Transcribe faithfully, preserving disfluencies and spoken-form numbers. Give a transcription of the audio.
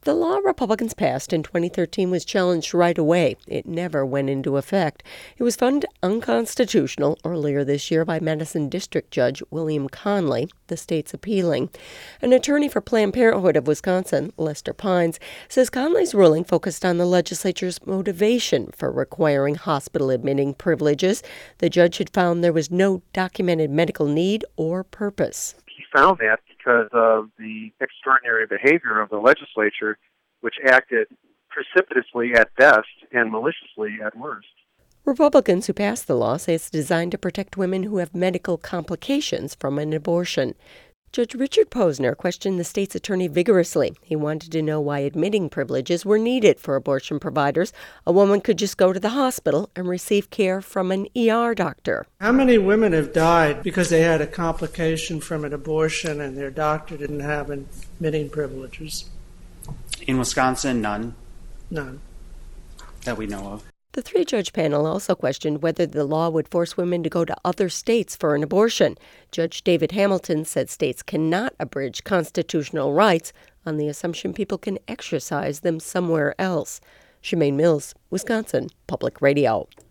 The law Republicans passed in twenty thirteen was challenged right away. It never went into effect. It was found unconstitutional earlier this year by Madison District Judge William Conley, the state's appealing. An attorney for Planned Parenthood of Wisconsin, Lester Pines, says Conley's ruling focused on the legislature's motivation for requiring hospital admitting privileges. The judge had found there was no documented medical need or purpose. He found that because of the extraordinary behavior of the legislature, which acted precipitously at best and maliciously at worst. Republicans who passed the law say it's designed to protect women who have medical complications from an abortion. Judge Richard Posner questioned the state's attorney vigorously. He wanted to know why admitting privileges were needed for abortion providers. A woman could just go to the hospital and receive care from an E R doctor. How many women have died because they had a complication from an abortion and their doctor didn't have admitting privileges? In Wisconsin, none. None. That we know of. The three-judge panel also questioned whether the law would force women to go to other states for an abortion. Judge David Hamilton said states cannot abridge constitutional rights on the assumption people can exercise them somewhere else. Shemaine Mills, Wisconsin Public Radio.